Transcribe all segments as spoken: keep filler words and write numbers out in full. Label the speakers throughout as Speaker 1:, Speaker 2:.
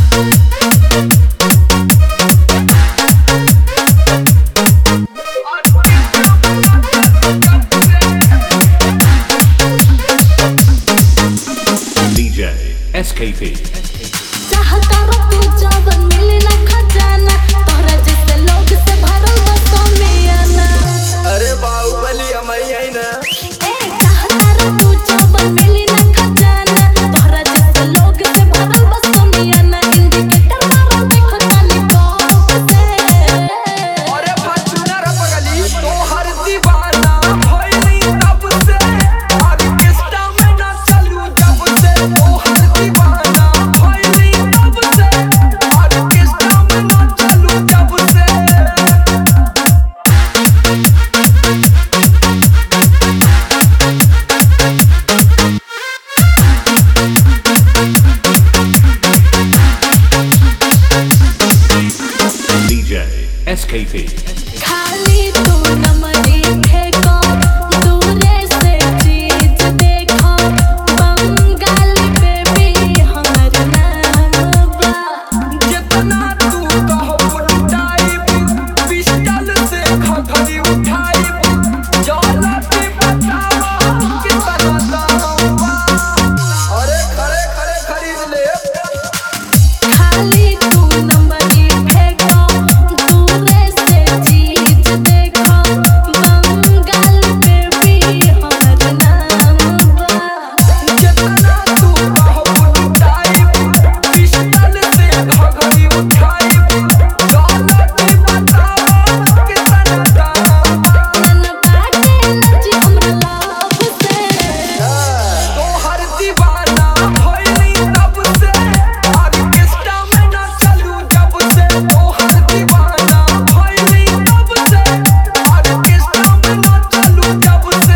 Speaker 1: S K P
Speaker 2: चाहता रो तू जवन मिले ना खजाना तोहरा जैसे लोग से भरल बसों में आना।
Speaker 3: अरे बाहुबली हमारी है ना।
Speaker 2: ए चाहता रो तू जवन मिले ना खजाना तोहरा जैसे लोग से भरल बसों में आना। इंडिकेटर मारो देखो ताली कौन से।
Speaker 3: अरे फॉर्च्यूनर पगली तो हर दीवाना भइली तब से ऑर्केस्ट्रा में ना चलू जब से तो हर दीवाना भइली तब से ऑर्केस्ट्रा में ना चलू जब से।
Speaker 1: D J S K P
Speaker 2: खाली तू नमरी फेंको दूरे से चीज देखो बंगाल पे भी हमार नाम बा।
Speaker 3: जितना तू कहो टाइप पिस्टल से खखरी उठाइब जाला के बतावा कितना दाम बा। अरे खड़े खड़े खरीद ले।
Speaker 2: खाली तू नमरी फेंको दूरे से चीज देखो बंगाल पे भी हमार नाम बा।
Speaker 3: जितना तू कहो टाइप पिस्टल से खखरी उठाइब जाला के बतावा कितना दाम बा।
Speaker 2: नन बाटे लजी हमरा लव से।
Speaker 3: तो हर दीवाना भइली तब से ऑर्केस्ट्रा में ना चलू जब से तो हर दीवाना भइली तब से ऑर्केस्ट्रा में ना चलू जब से।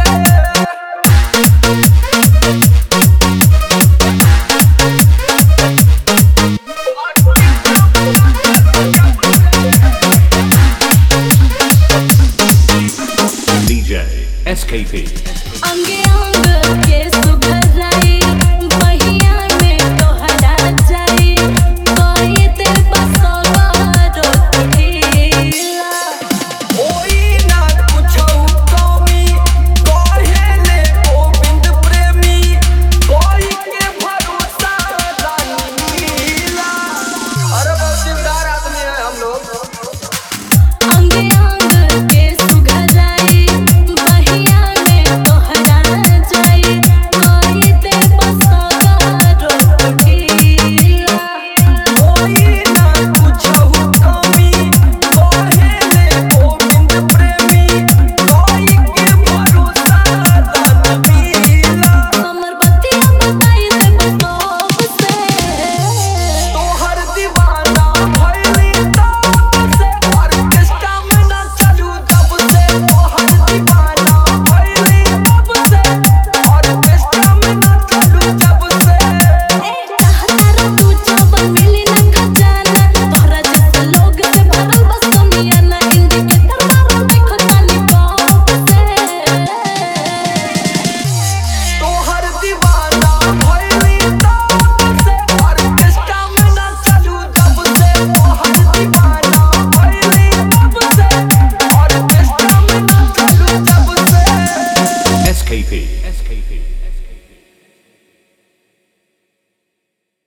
Speaker 1: D J S K P